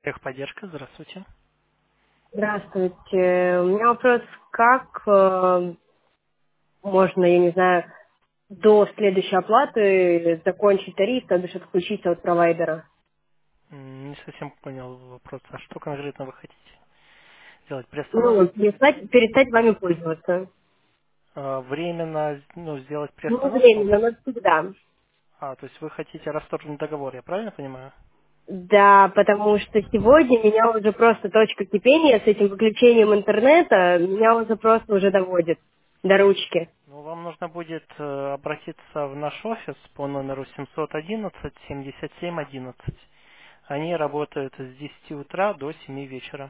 Техподдержка, здравствуйте. Здравствуйте. У меня вопрос, как можно, я не знаю, до следующей оплаты закончить тариф, то бишь отключиться от провайдера? Не совсем понял вопрос. А что конкретно вы хотите сделать? Ну, Приостановку или перестать вами пользоваться. временно сделать Ну, приостановку? временно, но всегда. То есть вы хотите расторгнуть договор, я правильно понимаю? Да, потому что сегодня меня уже просто точка кипения с этим выключением интернета, меня уже просто уже доводит до ручки. Ну, вам нужно будет обратиться в наш офис по номеру 711-77-11. Они работают с 10 утра до 7 вечера.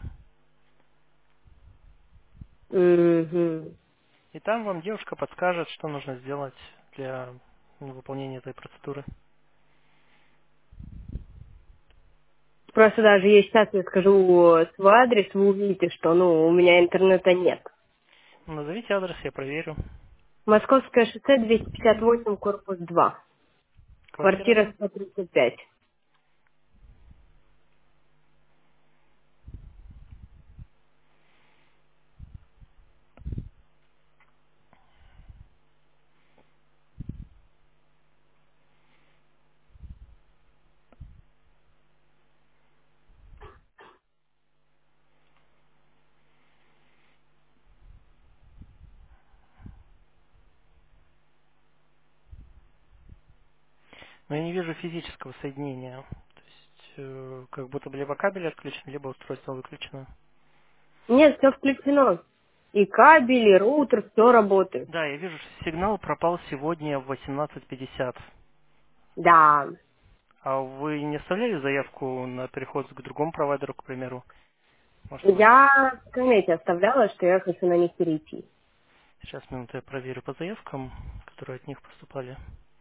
Мгм. И там вам девушка подскажет, что нужно сделать для выполнения этой процедуры. Просто даже если сейчас я скажу свой адрес, вы увидите, что ну, у меня интернета нет. Назовите адрес, я проверю. Московское шоссе 258, корпус 2. Квартира. Квартира 135. Но я не вижу физического соединения. То есть, как будто бы либо кабель отключен, либо устройство выключено. Нет, все включено. И кабель, и роутер, все работает. Да, я вижу, что сигнал пропал сегодня в 18:50. Да. А вы не оставляли заявку на переход к другому провайдеру, к примеру? Может, вы... Я в коммете оставляла, что я хочу на них перейти. Сейчас, минуту, я проверю по заявкам, которые от них поступали.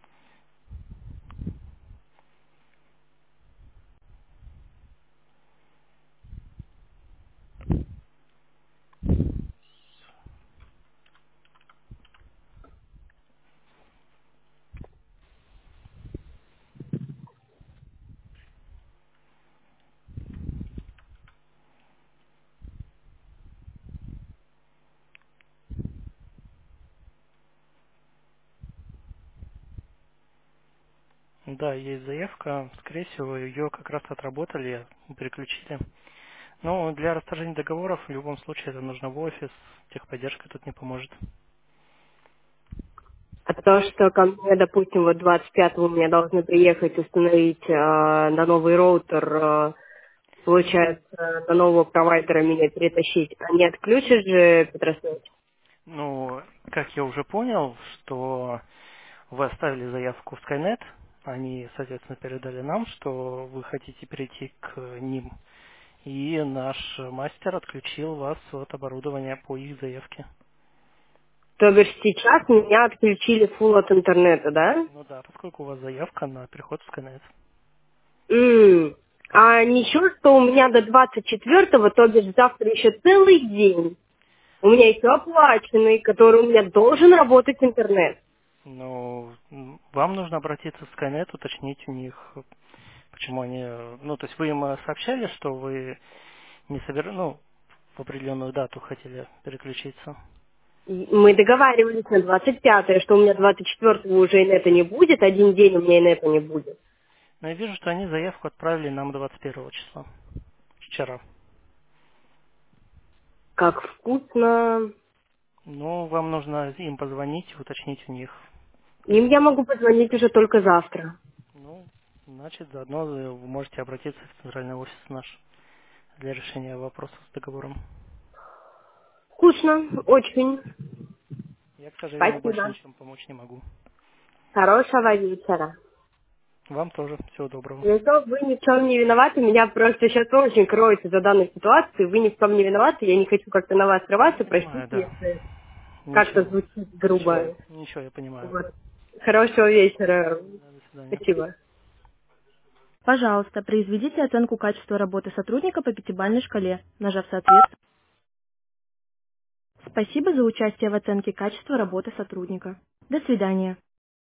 Да, есть заявка. Скорее всего, ее как раз отработали, переключили. Но для расторжения договоров в любом случае это нужно в офис. Техподдержка тут не поможет. А то, что ко мне, допустим, вот 25-го мне должны приехать установить на новый роутер, получается, на нового провайдера меня перетащить. А не отключишь же Петросвет? Ну, как я уже понял, что вы оставили заявку в Skynet, они, соответственно, передали нам, что вы хотите перейти к ним, и наш мастер отключил вас от оборудования по их заявке. То бишь сейчас меня отключили фул от интернета, да? Ну да, поскольку у вас заявка на переход в Skynet. М. А ничего, что у меня до 24-го, то бишь завтра еще целый день. У меня еще оплаченный, который у меня должен работать интернет. Ну, вам нужно обратиться в Skynet, уточнить у них, почему они... Ну, то есть вы им сообщали, что вы не собираетесь, ну, в определенную дату хотели переключиться. И мы договаривались на 25-е, что у меня 24-го уже инета не будет, один день у меня инета не будет. Но я вижу, что они заявку отправили нам 21 числа, вчера. Как вкусно. Ну, вам нужно им позвонить и уточнить у них. Им я могу позвонить уже только завтра. Ну, значит, заодно вы можете обратиться в центральный офис наш для решения вопросов с договором. Вкусно, очень. Я, к сожалению, больше Спасибо. ничем помочь не могу. Хорошего вечера. Вам тоже. Всего доброго. Если вы ни в чем не виноваты, меня просто сейчас очень кроется за данную ситуацию, вы ни в чем не виноваты, я не хочу как-то на вас Я срываться, понимаю, простите, да. если как-то Ничего. звучит Ничего. грубо. Ничего, я понимаю. Вот. Хорошего вечера. Да, до свидания. Спасибо. Пожалуйста, произведите оценку качества работы сотрудника по пятибалльной шкале, нажав соответствие. Спасибо за участие в оценке качества работы сотрудника. До свидания.